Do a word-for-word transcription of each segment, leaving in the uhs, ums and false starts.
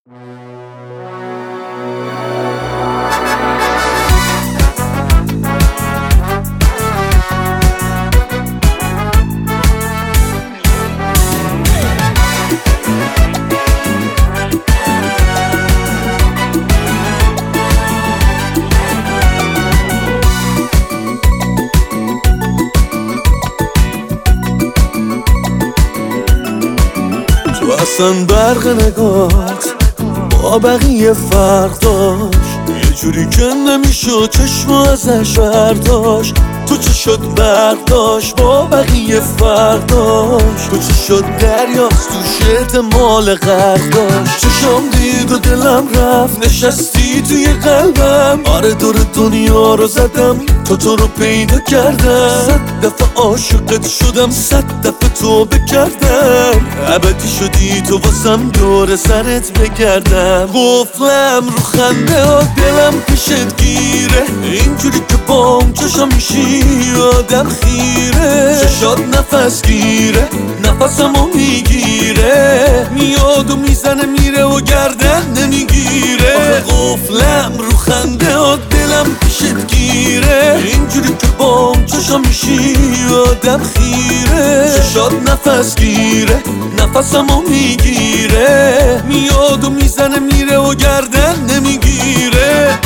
تو اصلا برق نگات با بقیه فرق داشت، یه جوری که نمیشد چشم ازش برداشت. تو چه شد برق داشت با بقیه فرق داشت، تو چه شد دریاست توش احتمال غرق داشت. چشام دید و دلم رفت نشستی توی قلبم، آره دور دنیا رو زدم تو تو رو پیدا کردم. صد دفعه عاشقت شدم، صد دفعه توبه کردم، ابدی شدی تو واسم دور سرت بگردم. قفلم رو خنده ها دلم پیشت گیره، اینجوری که بام چشم میشی آدم خیره. چشات نفس گیره نفسمو میگیره، میاد و میزنه میره و گردن نمیگیره. آخه قفلم رو خنده ها دلم پیشت گیره، اینجوری که بام چشم میشی آدم خیره. چشات نفس گیره نفسمو میگیره، میاد و میزنه میره و گردن نمیگیره.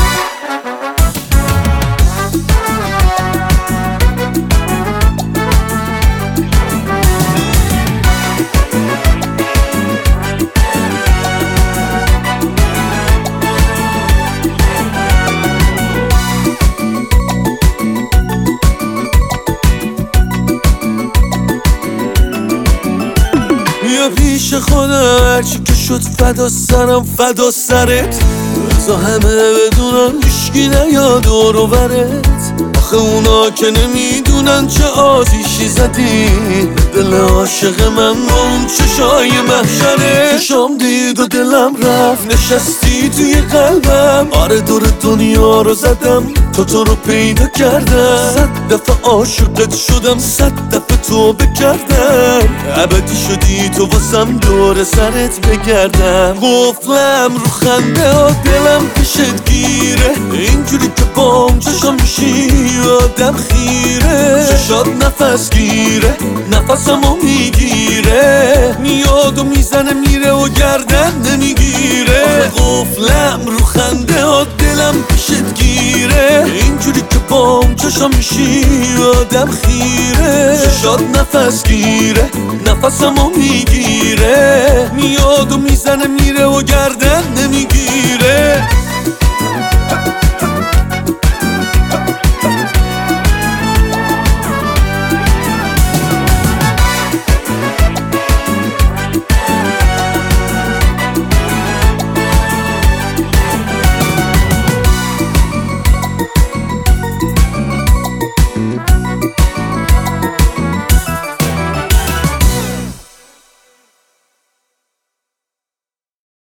بیا پیش خودم هرچی که شد فدا سرم فدا سرت، بزا همه بدونن هیشگی نیاد دور و برت. آخه اونا که نمیدونن چه آتیشی زدی دل عاشق من با اون چشای محشره. چشام دید و دلم رفت نشستی توی قلبم، آره دور دنیا رو زدم تو تو رو پیدا کردم. صد دفعه عاشقت شدم، صد دفعه توبه کردم، ابدی شدی تو واسم دور سرت بگردم. قفلم رو خنده ها دلم پیشت گیره، اینجوری که بام چشم میشی آدم خیره. چشات نفس گیره نفسمو میگیره، میاد و میزنه میره و گردن نمیگیره. آخه قفلم رو خنده ها دلم پیشت گیره، اینجوری که بام چشم میشی آدم خیره. چشات نفس گیره نفسمو میگیره، میاد و میزنه میره و گردن نمیگیره.